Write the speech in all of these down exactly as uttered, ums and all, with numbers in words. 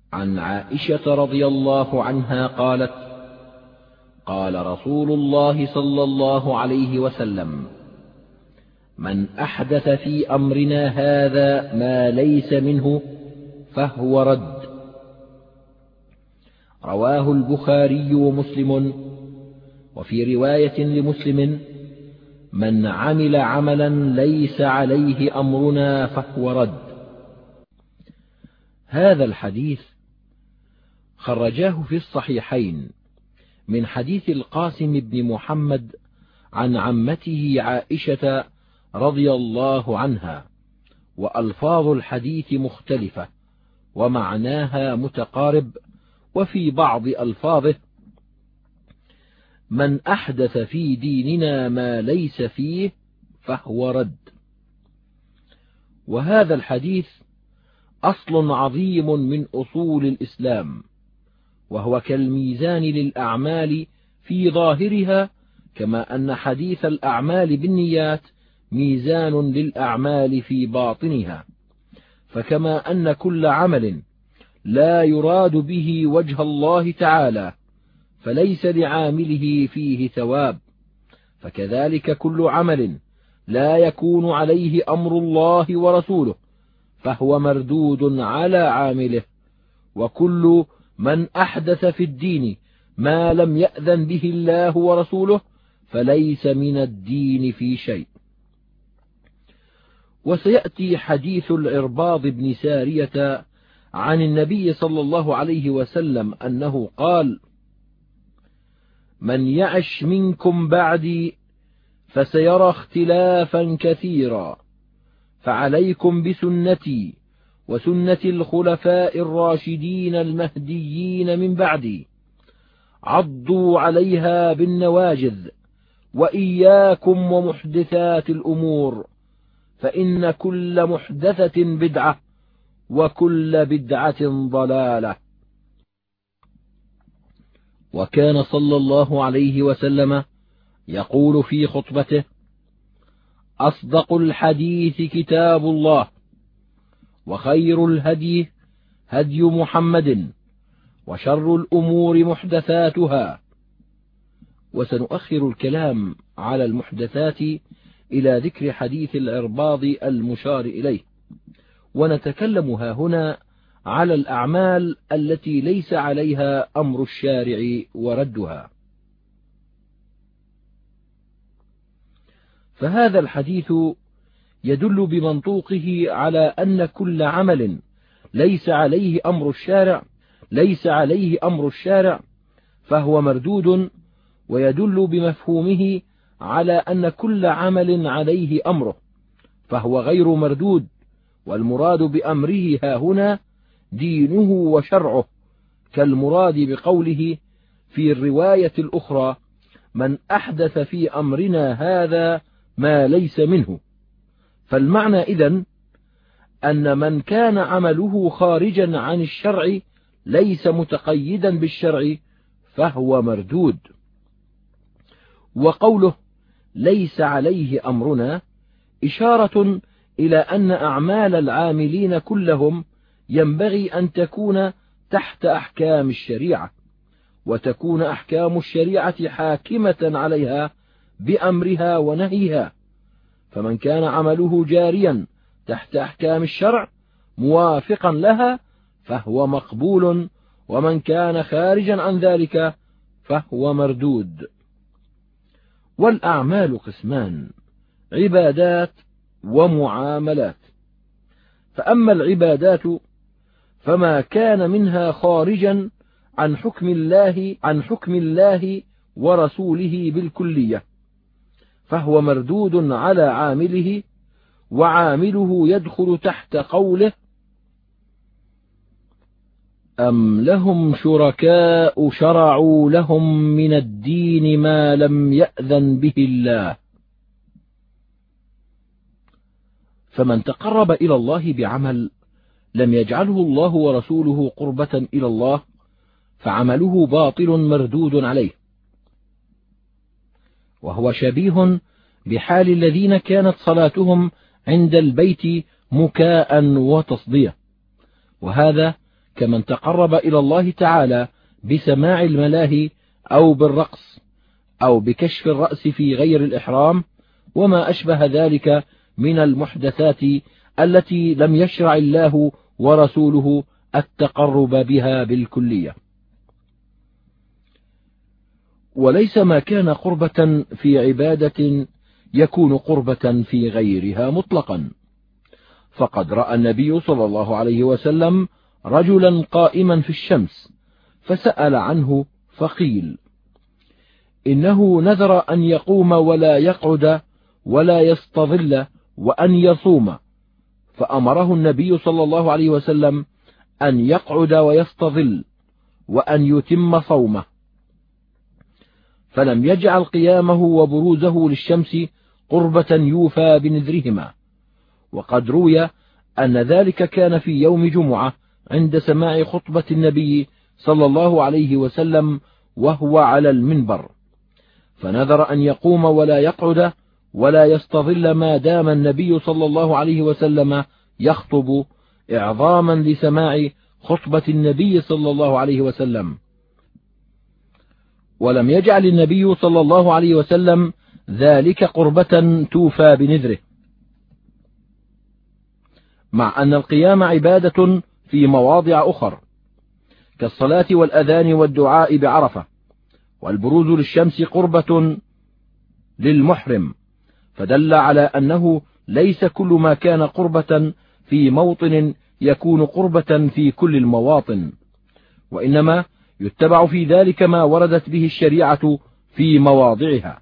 عن عائشة رضي الله عنها قالت: قال رسول الله صلى الله عليه وسلم: من أحدث في أمرنا هذا ما ليس منه فهو رد. رواه البخاري ومسلم. وفي رواية لمسلم: من عمل عملا ليس عليه أمرنا فهو رد. هذا الحديث خرجاه في الصحيحين من حديث القاسم بن محمد عن عمته عائشة رضي الله عنها، وألفاظ الحديث مختلفة ومعناها متقارب. وفي بعض ألفاظه: من أحدث في ديننا ما ليس فيه فهو رد. وهذا الحديث أصل عظيم من أصول الإسلام، وهو كالميزان للأعمال في ظاهرها، كما أن حديث الأعمال بالنيات ميزان للأعمال في باطنها. فكما أن كل عمل لا يراد به وجه الله تعالى فليس لعامله فيه ثواب، فكذلك كل عمل لا يكون عليه أمر الله ورسوله فهو مردود على عامله. وكل من أحدث في الدين ما لم يأذن به الله ورسوله فليس من الدين في شيء. وسيأتي حديث العرباض بن سارية عن النبي صلى الله عليه وسلم أنه قال: من يعش منكم بعدي فسيرى اختلافا كثيرا، فعليكم بسنتي وسنة الخلفاء الراشدين المهديين من بعدي، عضوا عليها بالنواجذ، وإياكم ومحدثات الأمور، فإن كل محدثة بدعة وكل بدعة ضلالة. وكان صلى الله عليه وسلم يقول في خطبته: أصدق الحديث كتاب الله، وخير الهدي هدي محمد، وشر الأمور محدثاتها. وسنؤخر الكلام على المحدثات إلى ذكر حديث العرباض المشار إليه، ونتكلم هاهنا على الأعمال التي ليس عليها أمر الشارع وردها. فهذا الحديث يدل بمنطوقه على أن كل عمل ليس عليه أمر الشارع ليس عليه أمر الشارع فهو مردود، ويدل بمفهومه على أن كل عمل عليه أمره فهو غير مردود. والمراد بأمره هاهنا دينه وشرعه، كالمراد بقوله في الرواية الأخرى: من أحدث في أمرنا هذا ما ليس منه. فالمعنى إذن أن من كان عمله خارجا عن الشرع ليس متقيدا بالشرع فهو مردود. وقوله ليس عليه أمرنا إشارة إلى أن أعمال العاملين كلهم ينبغي أن تكون تحت أحكام الشريعة، وتكون أحكام الشريعة حاكمة عليها بأمرها ونهيها. فمن كان عمله جاريا تحت أحكام الشرع موافقا لها فهو مقبول، ومن كان خارجا عن ذلك فهو مردود. والأعمال قسمان: عبادات ومعاملات. فأما العبادات فما كان منها خارجا عن حكم الله عن حكم الله ورسوله بالكلية فهو مردود على عامله، وعامله يدخل تحت قوله: أم لهم شركاء شرعوا لهم من الدين ما لم يأذن به الله. فمن تقرب إلى الله بعمل لم يجعله الله ورسوله قربة إلى الله فعمله باطل مردود عليه، وهو شبيه بحال الذين كانت صلاتهم عند البيت مكاء وتصدية، وهذا كمن تقرب إلى الله تعالى بسماع الملاهي أو بالرقص أو بكشف الرأس في غير الإحرام وما أشبه ذلك من المحدثات التي لم يشرع الله ورسوله التقرب بها بالكلية. وليس ما كان قربة في عبادة يكون قربة في غيرها مطلقا، فقد رأى النبي صلى الله عليه وسلم رجلا قائما في الشمس فسأل عنه فقيل إنه نذر أن يقوم ولا يقعد ولا يستظل وأن يصوم، فأمره النبي صلى الله عليه وسلم أن يقعد ويستظل وأن يتم صومه، فلم يجعل قيامه وبروزه للشمس قربة يوفى بنذرهما. وقد روي أن ذلك كان في يوم جمعة عند سماع خطبة النبي صلى الله عليه وسلم وهو على المنبر، فنذر أن يقوم ولا يقعد ولا يستظل ما دام النبي صلى الله عليه وسلم يخطب إعظاما لسماع خطبة النبي صلى الله عليه وسلم. ولم يجعل النبي صلى الله عليه وسلم ذلك قربة توفى بنذره، مع أن القيام عبادة في مواضع أخر كالصلاة والأذان والدعاء بعرفة، والبروز للشمس قربة للمحرم، فدل على أنه ليس كل ما كان قربة في موطن يكون قربة في كل المواطن، وإنما يتبع في ذلك ما وردت به الشريعة في مواضعها.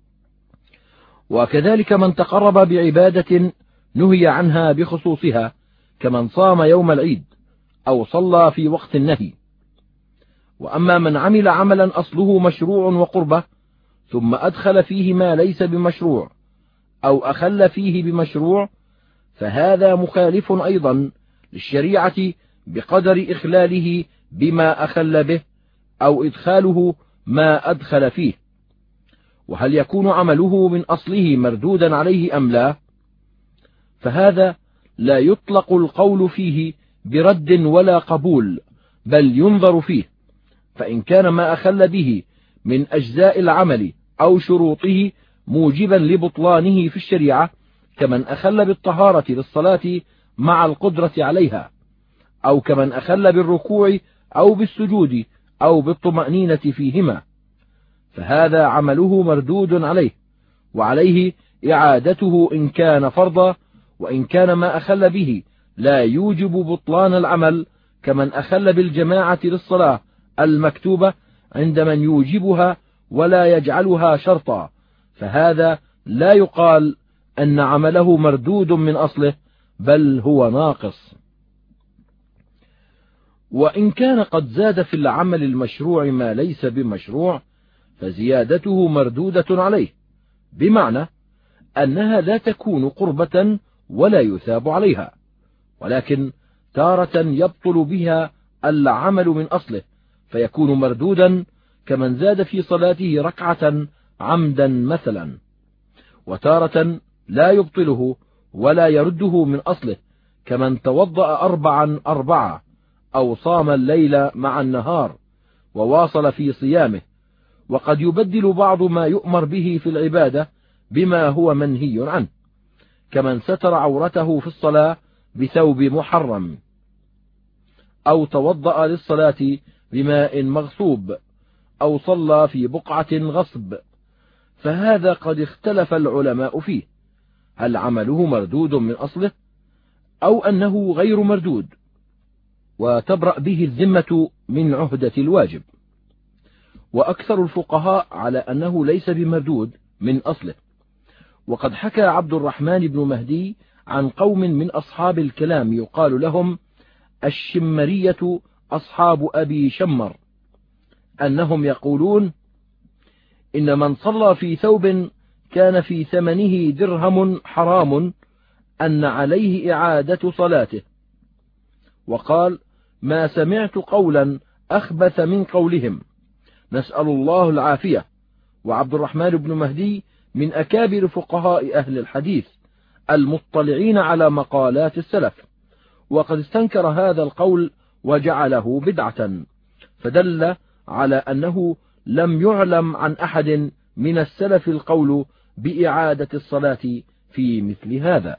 وكذلك من تقرب بعبادة نهي عنها بخصوصها كمن صام يوم العيد أو صلى في وقت النهي. وأما من عمل عملا أصله مشروع وقربة ثم أدخل فيه ما ليس بمشروع أو أخل فيه بمشروع فهذا مخالف أيضا للشريعة بقدر إخلاله بما أخل به أو إدخاله ما أدخل فيه. وهل يكون عمله من أصله مردودا عليه أم لا؟ فهذا لا يطلق القول فيه برد ولا قبول، بل ينظر فيه، فإن كان ما أخل به من أجزاء العمل أو شروطه موجبا لبطلانه في الشريعة كمن أخل بالطهارة للصلاة مع القدرة عليها، أو كمن أخل بالركوع أو بالسجود أو بالطمأنينة فيهما، فهذا عمله مردود عليه، وعليه إعادته إن كان فرضا، وإن كان ما أخل به لا يوجب بطلان العمل كمن أخل بالجماعة للصلاة المكتوبة عند من يوجبها ولا يجعلها شرطا، فهذا لا يقال أن عمله مردود من أصله، بل هو ناقص. وإن كان قد زاد في العمل المشروع ما ليس بمشروع فزيادته مردودة عليه، بمعنى أنها لا تكون قربة ولا يثاب عليها، ولكن تارة يبطل بها العمل من أصله فيكون مردودا كمن زاد في صلاته ركعة عمدا مثلا، وتارة لا يبطله ولا يرده من أصله كمن توضأ أربعا أربعة أو صام الليل مع النهار وواصل في صيامه. وقد يبدل بعض ما يؤمر به في العبادة بما هو منهي عنه، كمن ستر عورته في الصلاة بثوب محرم، أو توضأ للصلاة بماء مغصوب، أو صلى في بقعة غصب، فهذا قد اختلف العلماء فيه، هل عمله مردود من أصله أو أنه غير مردود، وتبرأ به الذمة من عهدة الواجب. وأكثر الفقهاء على أنه ليس بمردود من أصله. وقد حكى عبد الرحمن بن مهدي عن قوم من أصحاب الكلام يقال لهم الشمرية أصحاب أبي شمر أنهم يقولون إن من صلى في ثوب كان في ثمنه درهم حرام أن عليه إعادة صلاته. وقال ما سمعت قولا أخبث من قولهم، نسأل الله العافية. وعبد الرحمن بن مهدي من أكابر فقهاء أهل الحديث المطلعين على مقالات السلف، وقد استنكر هذا القول وجعله بدعة، فدل على أنه لم يعلم عن أحد من السلف القول بإعادة الصلاة في مثل هذا.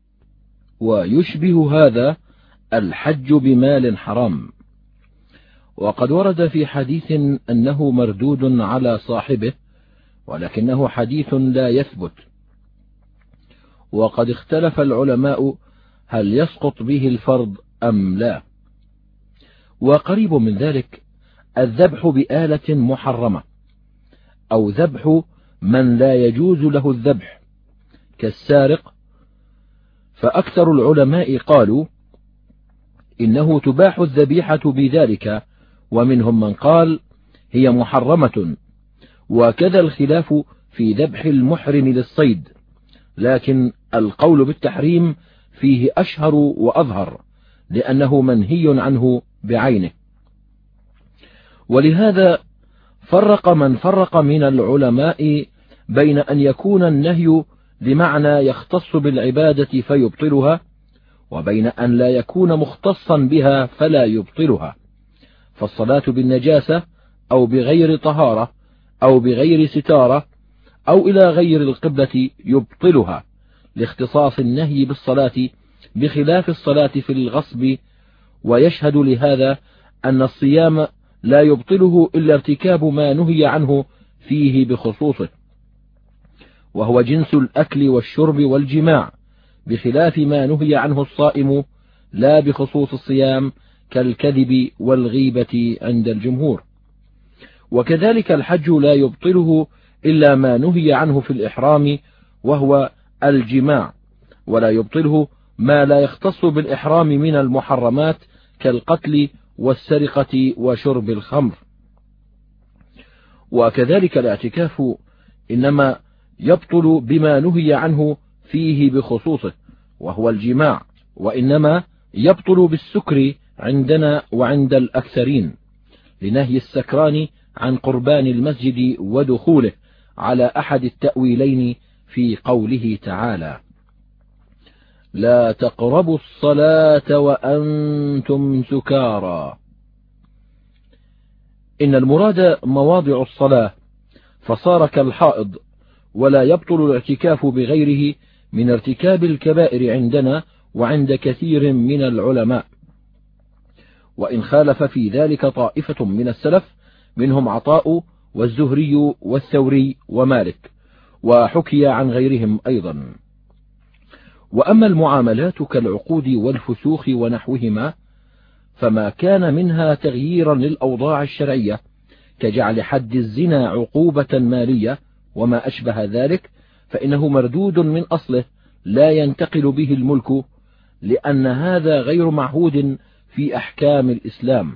ويشبه هذا الحج بمال حرام، وقد ورد في حديث أنه مردود على صاحبه، ولكنه حديث لا يثبت، وقد اختلف العلماء هل يسقط به الفرض أم لا. وقريب من ذلك الذبح بآلة محرمة، أو ذبح من لا يجوز له الذبح كالسارق، فأكثر العلماء قالوا إنه تباح الذبيحة بذلك، ومنهم من قال هي محرمة، وكذا الخلاف في ذبح المحرم للصيد، لكن القول بالتحريم فيه أشهر وأظهر، لأنه منهي عنه بعينه. ولهذا فرق من فرق من العلماء بين أن يكون النهي بمعنى يختص بالعبادة فيبطلها، وبين أن لا يكون مختصا بها فلا يبطلها. فالصلاة بالنجاسة أو بغير طهارة أو بغير ستارة أو إلى غير القبلة يبطلها، لاختصاص النهي بالصلاة بخلاف الصلاة في الغصب. ويشهد لهذا أن الصيام لا يبطله إلا ارتكاب ما نهي عنه فيه بخصوصه، وهو جنس الأكل والشرب والجماع، بخلاف ما نهي عنه الصائم لا بخصوص الصيام كالكذب والغيبة عند الجمهور. وكذلك الحج لا يبطله إلا ما نهي عنه في الإحرام، وهو الجماع، ولا يبطله ما لا يختص بالإحرام من المحرمات كالقتل والسرقة وشرب الخمر. وكذلك الاعتكاف إنما يبطل بما نهي عنه فيه بخصوصه، وهو الجماع، وإنما يبطل بالسكر عندنا وعند الأكثرين، لنهي السكران عن قربان المسجد ودخوله، على أحد التأويلين في قوله تعالى: لا تقربوا الصلاة وأنتم سكارى. إن المراد مواضع الصلاة، فصار كالحائض، ولا يبطل الاعتكاف بغيره من ارتكاب الكبائر عندنا وعند كثير من العلماء. وإن خالف في ذلك طائفة من السلف، منهم عطاء والزهري والثوري ومالك، وحكي عن غيرهم أيضا. وأما المعاملات كالعقود والفسوخ ونحوهما، فما كان منها تغييرا للأوضاع الشرعية كجعل حد الزنا عقوبة مالية وما أشبه ذلك، فإنه مردود من أصله لا ينتقل به الملك، لأن هذا غير معهود في أحكام الإسلام.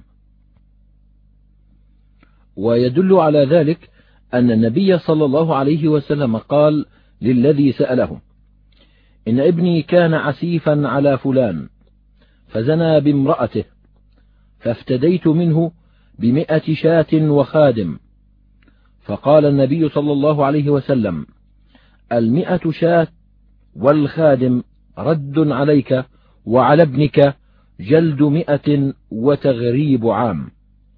ويدل على ذلك أن النبي صلى الله عليه وسلم قال للذي سأله: إن ابني كان عسيفا على فلان فزنى بامرأته، فافتديت منه بمئة شاة وخادم. فقال النبي صلى الله عليه وسلم: المئة شاة والخادم رد عليك، وعلى ابنك جلد مئة وتغريب عام.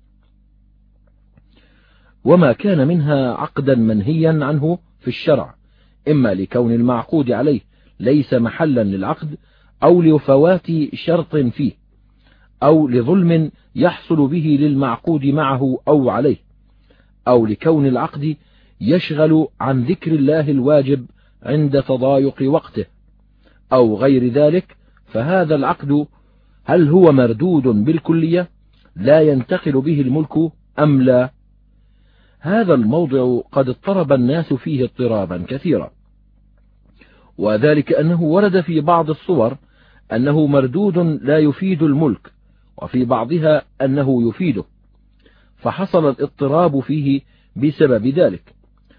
وما كان منها عقدا منهيا عنه في الشرع، إما لكون المعقود عليه ليس محلا للعقد، أو لفوات شرط فيه، أو لظلم يحصل به للمعقود معه أو عليه، أو لكون العقد يشغل عن ذكر الله الواجب عند تضايق وقته، أو غير ذلك، فهذا العقد هل هو مردود بالكلية لا ينتقل به الملك أم لا؟ هذا الموضع قد اضطرب الناس فيه اضطرابا كثيرا، وذلك أنه ورد في بعض الصور أنه مردود لا يفيد الملك، وفي بعضها أنه يفيده، فحصل الاضطراب فيه بسبب ذلك.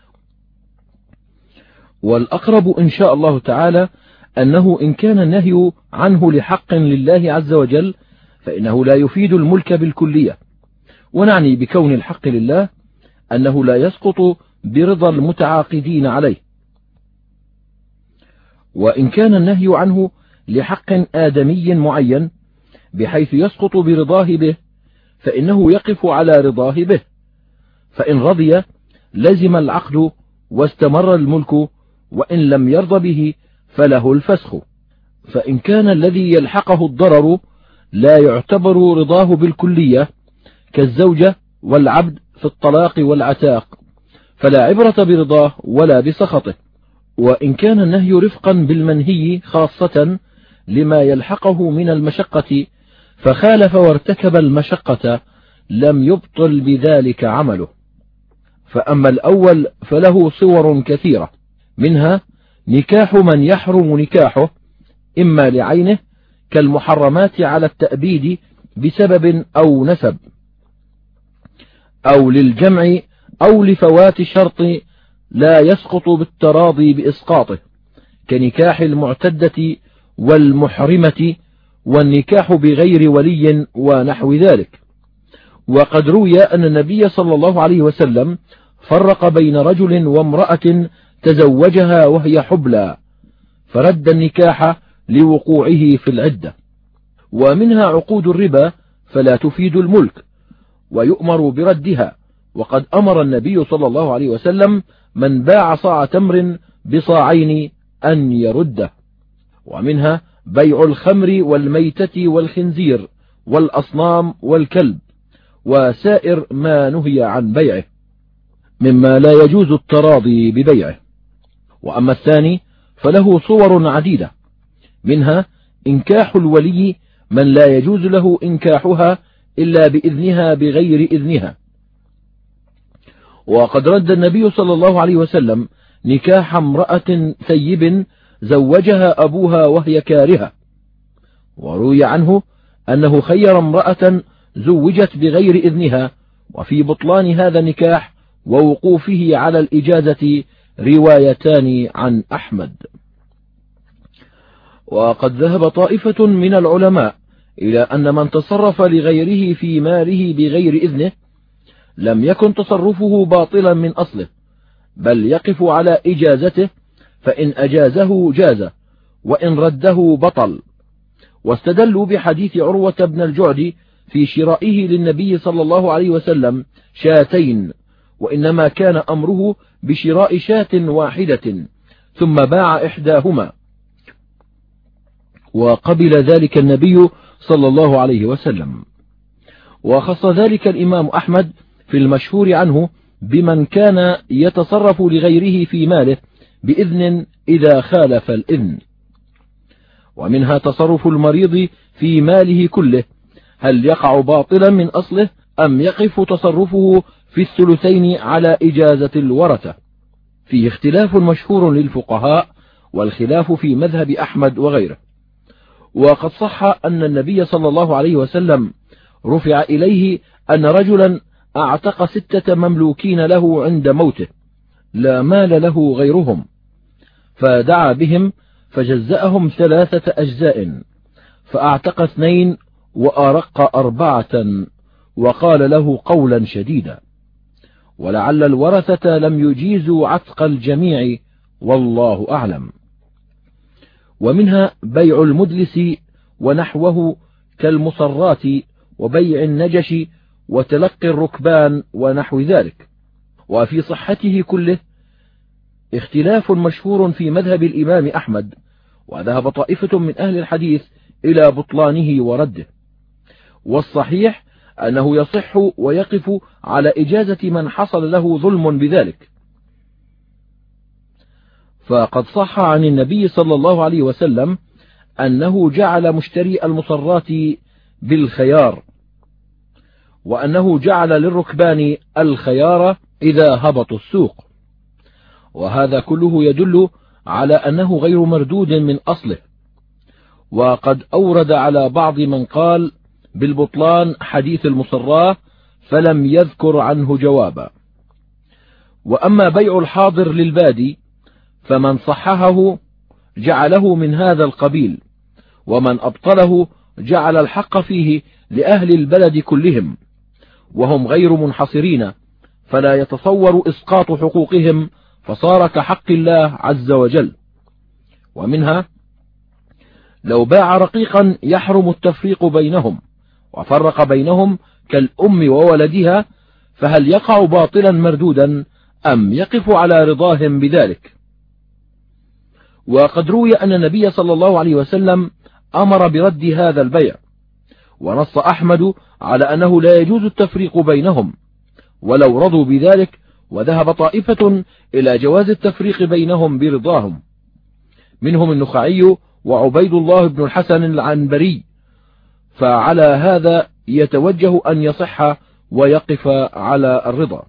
والأقرب إن شاء الله تعالى أنه إن كان النهي عنه لحق لله عز وجل فإنه لا يفيد الملك بالكلية، ونعني بكون الحق لله أنه لا يسقط برضا المتعاقدين عليه. وإن كان النهي عنه لحق آدمي معين بحيث يسقط برضاه به، فإنه يقف على رضاه به، فإن رضي لزم العقد واستمر الملك، وإن لم يرض به فله الفسخ. فإن كان الذي يلحقه الضرر لا يعتبر رضاه بالكلية كالزوجة والعبد في الطلاق والعتاق، فلا عبرة برضاه ولا بسخطه. وإن كان النهي رفقا بالمنهي خاصة لما يلحقه من المشقة، فخالف وارتكب المشقة لم يبطل بذلك عمله. فأما الأول فله صور كثيرة، منها نكاح من يحرم نكاحه إما لعينه كالمحرمات على التأبيد بسبب أو نسب، أو للجمع، أو لفوات شرط لا يسقط بالتراضي بإسقاطه كنكاح المعتدة والمحرمة والنكاح بغير ولي ونحو ذلك. وقد روي أن النبي صلى الله عليه وسلم فرق بين رجل وامرأة تزوجها وهي حبلى، فرد النكاح لوقوعه في العدة. ومنها عقود الربا فلا تفيد الملك ويؤمر بردها، وقد أمر النبي صلى الله عليه وسلم من باع صاع تمر بصاعين أن يرده. ومنها بيع الخمر والميتة والخنزير والأصنام والكلب وسائر ما نهي عن بيعه مما لا يجوز التراضي ببيعه. وأما الثاني فله صور عديدة، منها إنكاح الولي من لا يجوز له إنكاحها إلا بإذنها بغير إذنها. وقد رد النبي صلى الله عليه وسلم نكاح امرأة ثيب زوجها أبوها وهي كارهة، وروي عنه أنه خير امرأة زوجت بغير إذنها، وفي بطلان هذا النكاح ووقوفه على الإجازة روايتان عن أحمد. وقد ذهب طائفة من العلماء إلى أن من تصرف لغيره في ماله بغير إذنه لم يكن تصرفه باطلا من أصله، بل يقف على إجازته، فإن أجازه جاز، وإن رده بطل. واستدلوا بحديث عروة بن الجعد في شرائه للنبي صلى الله عليه وسلم شاتين، وإنما كان أمره بشراء شاة واحدة ثم باع إحداهما، وقبل ذلك النبي صلى الله عليه وسلم. وخص ذلك الإمام أحمد في المشهور عنه بمن كان يتصرف لغيره في ماله بإذن إذا خالف الإذن. ومنها تصرف المريض في ماله كله، هل يقع باطلا من أصله أم يقف تصرفه في الثلثين على إجازة الورثة؟ فيه اختلاف مشهور للفقهاء، والخلاف في مذهب أحمد وغيره. وقد صح أن النبي صلى الله عليه وسلم رفع إليه أن رجلا أعتق ستة مملوكين له عند موته لا مال له غيرهم، فدعا بهم فجزأهم ثلاثة أجزاء، فأعتق اثنين وأرق أربعة، وقال له قولا شديدا، ولعل الورثة لم يجيزوا عتق الجميع، والله أعلم. ومنها بيع المدلس ونحوه كالمصرات وبيع النجش وتلقي الركبان ونحو ذلك. وفي صحته كله اختلاف مشهور في مذهب الإمام أحمد، وذهب طائفة من أهل الحديث إلى بطلانه ورده، والصحيح أنه يصح ويقف على إجازة من حصل له ظلم بذلك. فقد صح عن النبي صلى الله عليه وسلم أنه جعل مشتري المصرات بالخيار، وأنه جعل للركبان الخيار إذا هبطوا السوق، وهذا كله يدل على أنه غير مردود من أصله. وقد أورد على بعض من قال بالبطلان حديث المصراه فلم يذكر عنه جوابا. وأما بيع الحاضر للبادي فمن صححه جعله من هذا القبيل، ومن أبطله جعل الحق فيه لأهل البلد كلهم، وهم غير منحصرين، فلا يتصور إسقاط حقوقهم، فصار كحق الله عز وجل. ومنها لو باع رقيقا يحرم التفريق بينهم، وفرق بينهم كالأم وولدها، فهل يقع باطلا مردودا أم يقف على رضاهم بذلك؟ وقد روي أن النبي صلى الله عليه وسلم أمر برد هذا البيع، ونص أحمد على أنه لا يجوز التفريق بينهم ولو رضوا بذلك، وذهب طائفة إلى جواز التفريق بينهم برضاهم، منهم النخعي وعبيد الله بن الحسن العنبري، فعلى هذا يتوجه أن يصح ويقف على الرضا.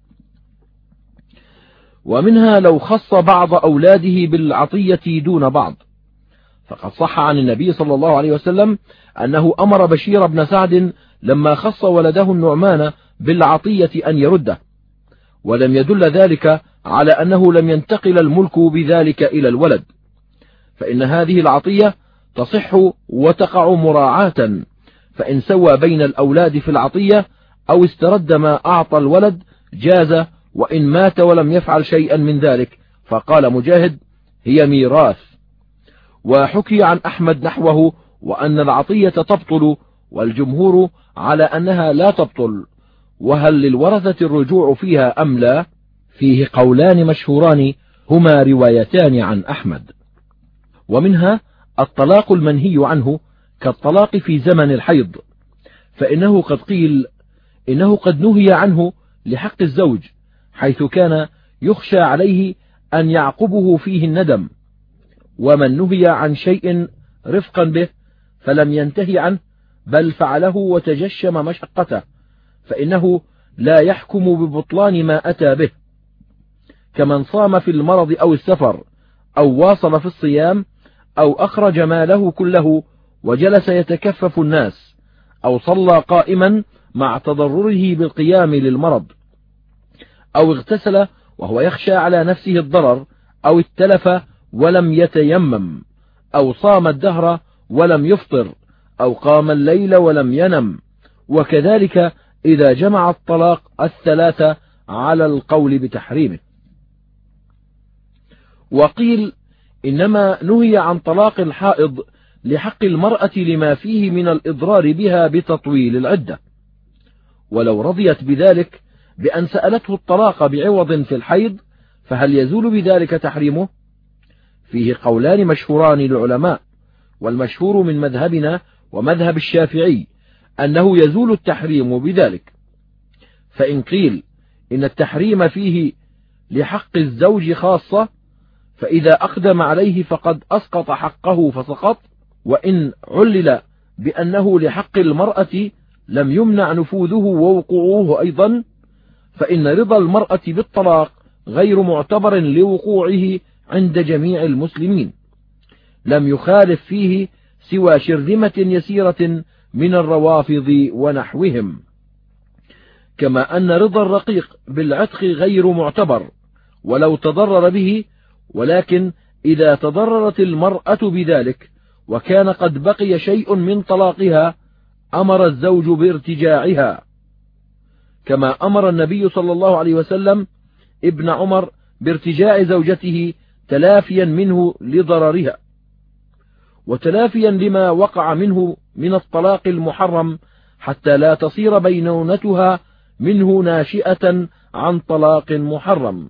ومنها لو خص بعض أولاده بالعطية دون بعض، فقد صح عن النبي صلى الله عليه وسلم أنه أمر بشير بن سعد لما خص ولده النعمان بالعطية أن يرده، ولم يدل ذلك على أنه لم ينتقل الملك بذلك إلى الولد، فإن هذه العطية تصح وتقع مراعاة، فإن سوى بين الأولاد في العطية أو استرد ما أعطى الولد جاز، وإن مات ولم يفعل شيئا من ذلك فقال مجاهد: هي ميراث. وحكي عن أحمد نحوه، وأن العطية تبطل، والجمهور على أنها لا تبطل. وهل للورثة الرجوع فيها أم لا؟ فيه قولان مشهوران هما روايتان عن أحمد. ومنها الطلاق المنهي عنه كالطلاق في زمن الحيض، فإنه قد قيل إنه قد نهي عنه لحق الزوج، حيث كان يخشى عليه أن يعقبه فيه الندم، ومن نهي عن شيء رفقا به فلم ينتهي عنه بل فعله وتجشم مشقته، فإنه لا يحكم ببطلان ما أتى به، كمن صام في المرض أو السفر، أو واصل في الصيام، أو أخرج ماله كله وجلس يتكفف الناس، أو صلى قائما مع تضرره بالقيام للمرض، أو اغتسل وهو يخشى على نفسه الضرر، أو اتلف ولم يتيمم، أو صام الدهر ولم يفطر، أو قام الليل ولم ينم، وكذلك إذا جمع الطلاق الثلاثة على القول بتحريمه. وقيل إنما نهي عن طلاق الحائض لحق المرأة لما فيه من الإضرار بها بتطويل العدة، ولو رضيت بذلك بأن سألته الطلاق بعوض في الحيض فهل يزول بذلك تحريمه؟ فيه قولان مشهوران للعلماء، والمشهور من مذهبنا ومذهب الشافعي أنه يزول التحريم بذلك. فإن قيل إن التحريم فيه لحق الزوج خاصة، فإذا أقدم عليه فقد أسقط حقه فسقط، وإن علل بأنه لحق المرأة لم يمنع نفوذه ووقوعه أيضا، فإن رضا المرأة بالطلاق غير معتبر لوقوعه عند جميع المسلمين، لم يخالف فيه سوى شرذمة يسيرة من الروافض ونحوهم، كما أن رضا الرقيق بالعتق غير معتبر ولو تضرر به، ولكن إذا تضررت المرأة بذلك وكان قد بقي شيء من طلاقها أمر الزوج بارتجاعها، كما أمر النبي صلى الله عليه وسلم ابن عمر بارتجاع زوجته تلافيا منه لضررها، وتلافيا لما وقع منه من الطلاق المحرم، حتى لا تصير بينونتها منه ناشئة عن طلاق محرم،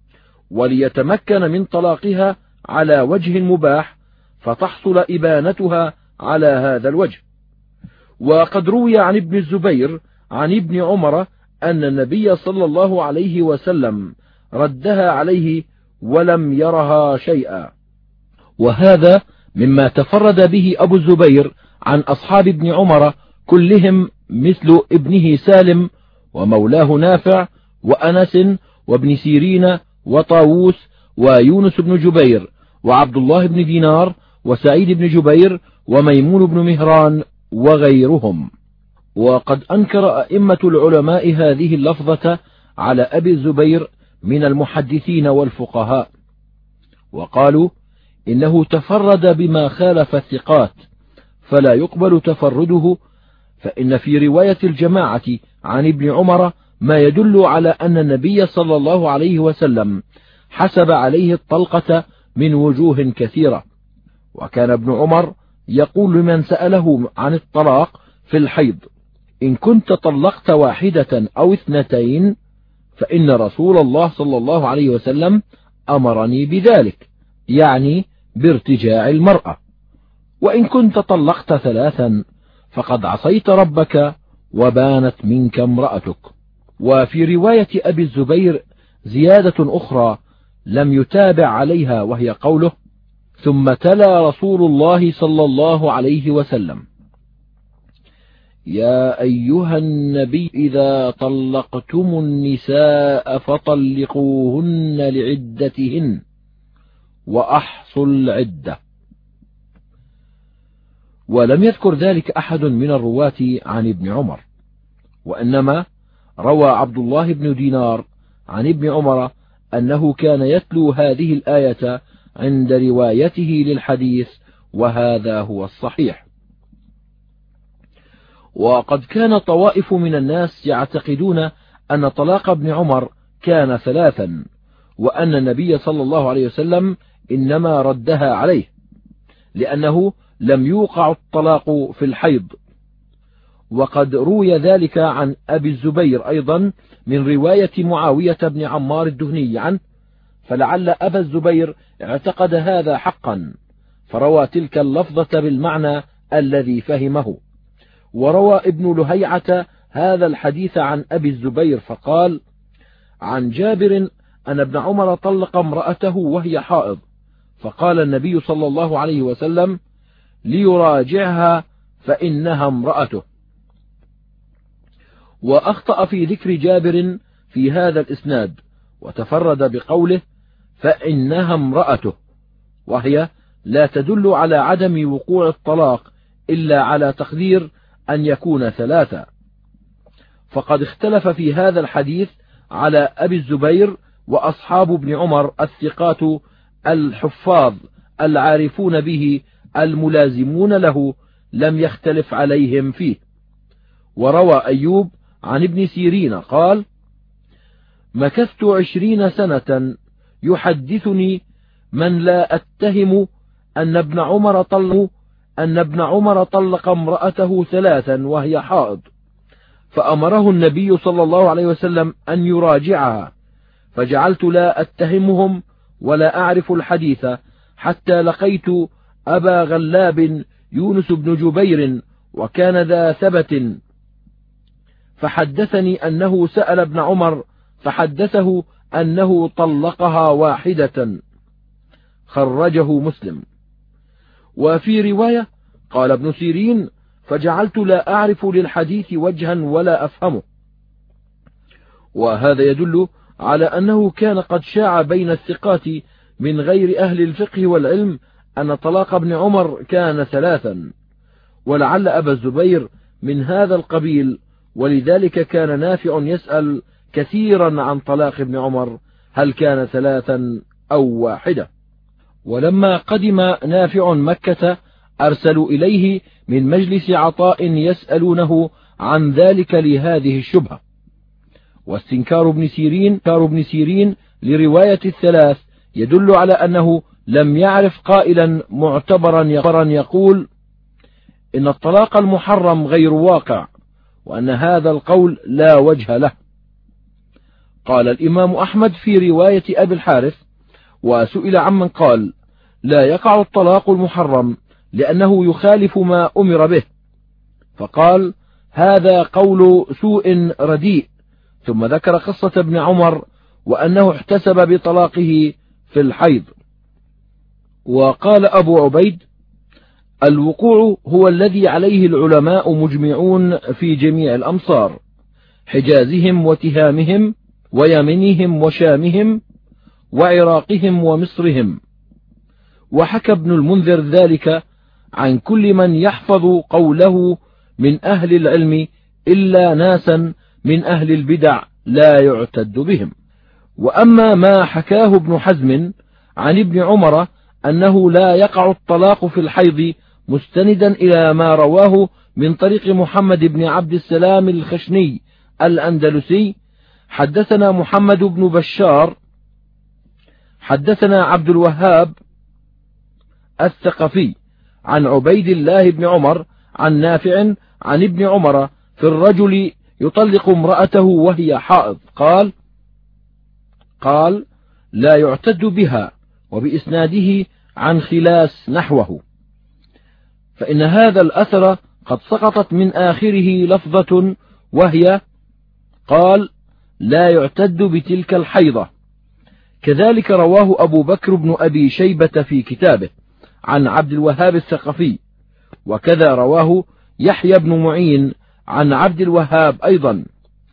وليتمكن من طلاقها على وجه مباح فتحصل إبانتها على هذا الوجه. وقد روي عن ابن الزبير عن ابن عمر أن النبي صلى الله عليه وسلم ردها عليه ولم يرها شيئا، وهذا مما تفرد به أبو الزبير عن أصحاب ابن عمر كلهم، مثل ابنه سالم ومولاه نافع وأنس وابن سيرين وطاووس ويونس بن جبير وعبد الله بن دينار وسعيد بن جبير وميمون بن مهران وغيرهم. وقد أنكر أئمة العلماء هذه اللفظة على أبي الزبير من المحدثين والفقهاء، وقالوا إنه تفرد بما خالف الثقات فلا يقبل تفرده، فإن في رواية الجماعة عن ابن عمر ما يدل على أن النبي صلى الله عليه وسلم حسب عليه الطلقة من وجوه كثيرة، وكان ابن عمر يقول لمن سأله عن الطلاق في الحيض: إن كنت طلقت واحدة أو اثنتين فإن رسول الله صلى الله عليه وسلم أمرني بذلك، يعني بارتجاع المرأة. وإن كنت طلقت ثلاثا فقد عصيت ربك وبانت منك امرأتك. وفي رواية أبي الزبير زيادة أخرى لم يتابع عليها، وهي قوله: ثم تلا رسول الله صلى الله عليه وسلم: يا أيها النبي إذا طلقتم النساء فطلقوهن لعدتهن وأحصوا العدة. ولم يذكر ذلك أحد من الرواة عن ابن عمر، وإنما روى عبد الله بن دينار عن ابن عمر أنه كان يتلو هذه الآية عند روايته للحديث، وهذا هو الصحيح. وقد كان طوائف من الناس يعتقدون أن طلاق ابن عمر كان ثلاثا، وأن النبي صلى الله عليه وسلم إنما ردها عليه لأنه لم يوقع الطلاق في الحيض. وقد روي ذلك عن أبي الزبير أيضا من رواية معاوية بن عمار الدهني عنه، فلعل أبا الزبير اعتقد هذا حقا فروى تلك اللفظة بالمعنى الذي فهمه. وروى ابن لهيعة هذا الحديث عن أبي الزبير فقال: عن جابر أن ابن عمر طلق امرأته وهي حائض، فقال النبي صلى الله عليه وسلم: ليراجعها فإنها امرأته. وأخطأ في ذكر جابر في هذا الإسناد، وتفرد بقوله فإنها امرأته، وهي لا تدل على عدم وقوع الطلاق إلا على تقدير أن يكون ثلاثة. فقد اختلف في هذا الحديث على أبي الزبير وأصحاب ابن عمر الثقات الحفاظ العارفون به الملازمون له، لم يختلف عليهم فيه. وروى أيوب عن ابن سيرين قال: مكثت عشرين سنة يحدثني من لا أتهم أن ابن عمر طلق أن ابن عمر طلق امرأته ثلاثا وهي حائض، فأمره النبي صلى الله عليه وسلم أن يراجعها، فجعلت لا أتهمهم ولا أعرف الحديث حتى لقيت أبا غلاب يونس بن جبير وكان ذا ثبت، فحدثني أنه سأل ابن عمر فحدثه أنه طلقها واحدة، خرجه مسلم. وفي رواية قال ابن سيرين: فجعلت لا أعرف للحديث وجها ولا أفهمه. وهذا يدل على أنه كان قد شاع بين الثقات من غير أهل الفقه والعلم أن طلاق ابن عمر كان ثلاثا، ولعل أبا الزبير من هذا القبيل، ولذلك كان نافع يسأل كثيرا عن طلاق ابن عمر هل كان ثلاثا أو واحدة. ولما قدم نافع مكة أرسلوا إليه من مجلس عطاء يسألونه عن ذلك لهذه الشبهة. واستنكار ابن سيرين كار ابن سيرين لرواية الثلاث يدل على أنه لم يعرف قائلا معتبرا يقول إن الطلاق المحرم غير واقع، وأن هذا القول لا وجه له. قال الإمام أحمد في رواية أبي الحارث: وسئل عمن قال لا يقع الطلاق المحرم لأنه يخالف ما أمر به، فقال: هذا قول سوء رديء. ثم ذكر قصة ابن عمر وأنه احتسب بطلاقه في الحيض. وقال أبو عبيد: الوقوع هو الذي عليه العلماء مجمعون في جميع الأمصار، حجازهم وتهامهم ويمنهم وشامهم وعراقهم ومصرهم. وحكى ابن المنذر ذلك عن كل من يحفظ قوله من أهل العلم إلا ناسا من أهل البدع لا يعتد بهم. وأما ما حكاه ابن حزم عن ابن عمر أنه لا يقع الطلاق في الحيض مستندا إلى ما رواه من طريق محمد بن عبد السلام الخشني الأندلسي: حدثنا محمد بن بشار حدثنا عبد الوهاب الثقفي عن عبيد الله بن عمر عن نافع عن ابن عمر في الرجل يطلق امرأته وهي حائض قال قال لا يعتد بها، وبإسناده عن خلاس نحوه. فإن هذا الأثر قد سقطت من آخره لفظة وهي قال لا يعتد بتلك الحيضة. كذلك رواه أبو بكر بن أبي شيبة في كتابه عن عبد الوهاب الثقفي، وكذا رواه يحيى بن معين عن عبد الوهاب أيضا،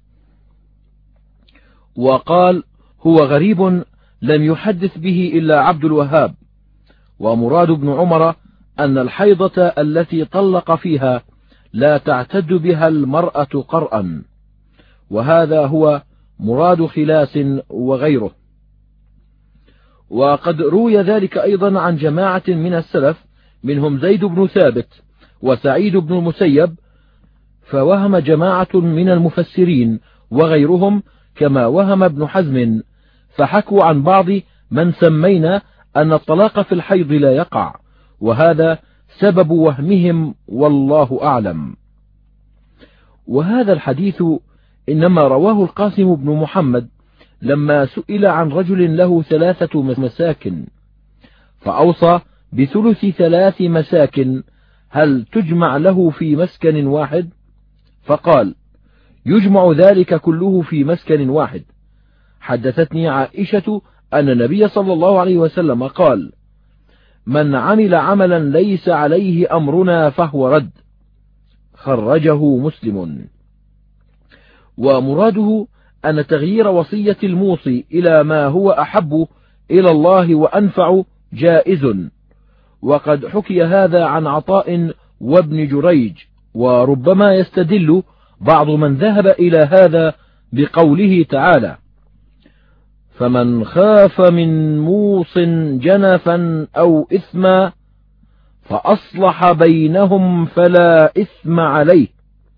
وقال هو غريب لم يحدث به إلا عبد الوهاب. ومراد ابن عمر أن الحيضة التي طلق فيها لا تعتد بها المرأة قرءا، وهذا هو مراد خلاس وغيره. وقد روي ذلك أيضا عن جماعة من السلف منهم زيد بن ثابت وسعيد بن المسيب، فوهم جماعة من المفسرين وغيرهم كما وهم ابن حزم، فحكوا عن بعض من سمينا أن الطلاق في الحيض لا يقع، وهذا سبب وهمهم والله أعلم. وهذا الحديث إنما رواه القاسم بن محمد لما سئل عن رجل له ثلاثة مساكن فأوصى بثلث ثلاث مساكن، هل تجمع له في مسكن واحد؟ فقال يجمع ذلك كله في مسكن واحد. حدثتني عائشة أن النبي صلى الله عليه وسلم قال من عمل عملا ليس عليه أمرنا فهو رد، خرجه مسلم. ومراده أن تغيير وصية الموصي إلى ما هو أحب إلى الله وأنفع جائز، وقد حكي هذا عن عطاء وابن جريج، وربما يستدل بعض من ذهب إلى هذا بقوله تعالى فمن خاف من موص جنفا أو إثما فأصلح بينهم فلا إثم عليه،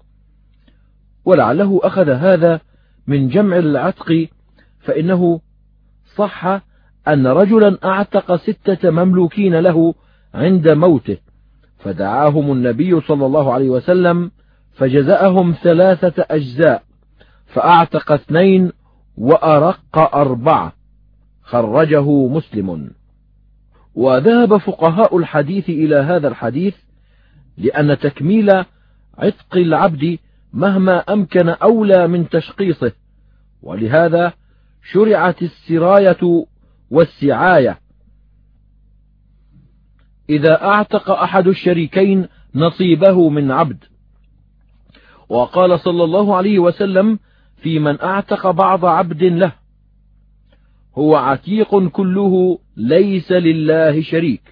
ولعله أخذ هذا من جمع العتق، فإنه صح أن رجلا أعتق ستة مملوكين له عند موته، فدعاهم النبي صلى الله عليه وسلم فجزأهم ثلاثة أجزاء، فأعتق اثنين وأرق أربعة، خرجه مسلم. وذهب فقهاء الحديث إلى هذا الحديث لأن تكميل عتق العبد مهما أمكن أولى من تشقيصه، ولهذا شرعت السراية والسعاية إذا أعتق أحد الشريكين نصيبه من عبد. وقال صلى الله عليه وسلم في من أعتق بعض عبد له هو عتيق كله ليس لله شريك.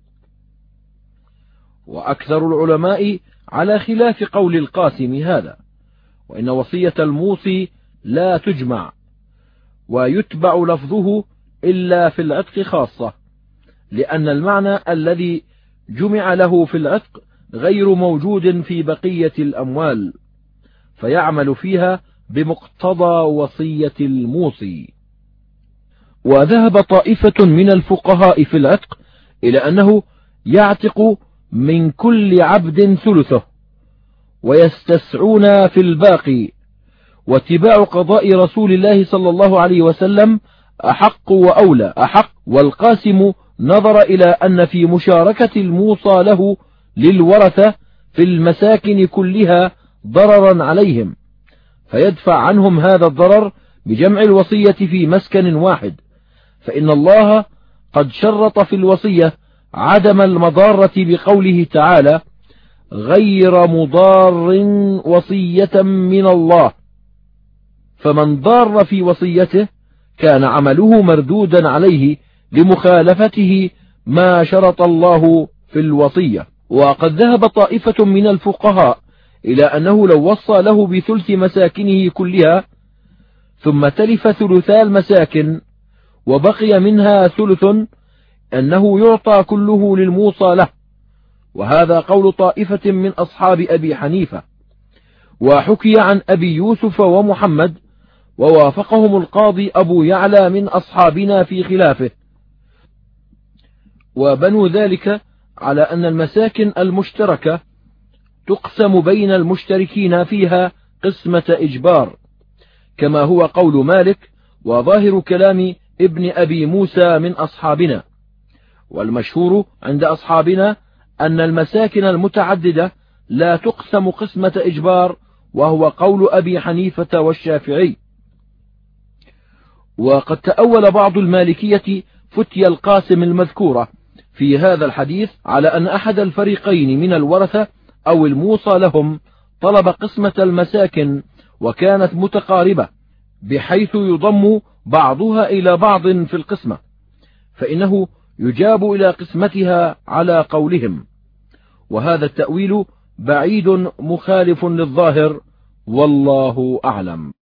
وأكثر العلماء على خلاف قول القاسم هذا، وإن وصية الموصي لا تجمع ويتبع لفظه إلا في العتق خاصة، لأن المعنى الذي جمع له في العتق غير موجود في بقية الأموال، فيعمل فيها بمقتضى وصية الموصي. وذهب طائفة من الفقهاء في العتق إلى أنه يعتق من كل عبد ثلثه ويستسعون في الباقي، واتباع قضاء رسول الله صلى الله عليه وسلم أحق وأولى أحق. والقاسم نظر إلى أن في مشاركة الموصى له للورثة في المساكن كلها ضررا عليهم، فيدفع عنهم هذا الضرر بجمع الوصية في مسكن واحد، فإن الله قد شرط في الوصية عدم المضارة بقوله تعالى غير مضار وصية من الله، فمن ضار في وصيته كان عمله مردودا عليه لمخالفته ما شرط الله في الوصية. وقد ذهب طائفة من الفقهاء إلى أنه لو وصى له بثلث مساكنه كلها ثم تلف ثلثا المساكن وبقي منها ثلث أنه يعطى كله للموصى له، وهذا قول طائفة من أصحاب أبي حنيفة. وحكي عن أبي يوسف ومحمد، ووافقهم القاضي أبو يعلى من أصحابنا في خلافه، وبنوا ذلك على أن المساكن المشتركة تقسم بين المشتركين فيها قسمة إجبار، كما هو قول مالك وظاهر كلام ابن أبي موسى من أصحابنا. والمشهور عند أصحابنا أن المساكن المتعددة لا تقسم قسمة إجبار، وهو قول أبي حنيفة والشافعي. وقد تأول بعض المالكية فتي القاسم المذكورة في هذا الحديث على أن أحد الفريقين من الورثة أو الموصى لهم طلب قسمة المساكن وكانت متقاربة بحيث يضم بعضها إلى بعض في القسمة، فإنه يجاب إلى قسمتها على قولهم، وهذا التأويل بعيد مخالف للظاهر، والله أعلم.